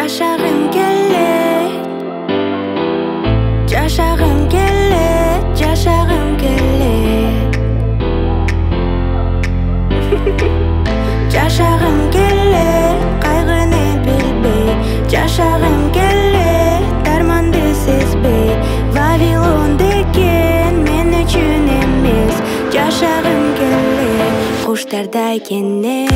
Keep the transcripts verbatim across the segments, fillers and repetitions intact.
жашагым келет, жашагым келет, жашагым келет. Жашагым келет, кайгыны билбей, жашагым келет, дарманды сезбей. Вавилон деген мен үчүн эмес, жашагым келет, куштардай кенет.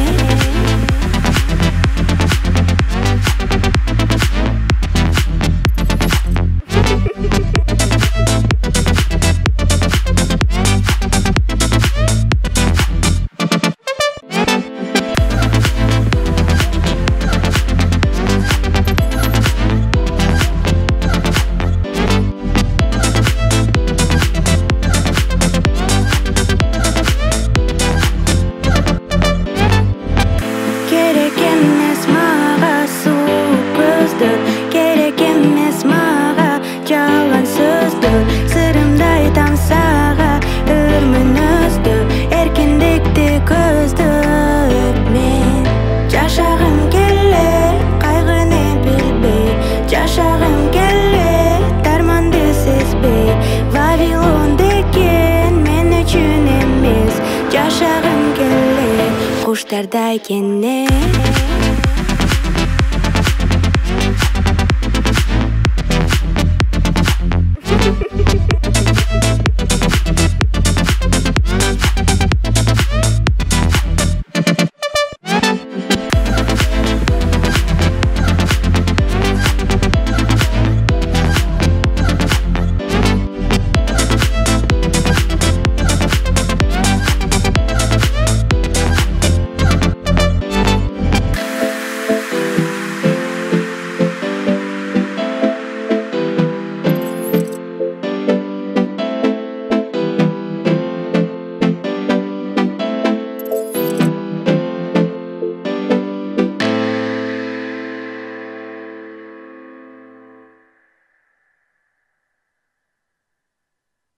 Керек эмес мага суук көздөр, керек эмес мага жалган сөздөр. Сырымды айтам сага өр мүнөздө, эркиндикти көздөп мен. Жашагым келет, кайгыны билбей, жашагым келет, дарманды сезбей. Вавилон деген мен үчүн эмес, жашагым келет, куштардай кенет.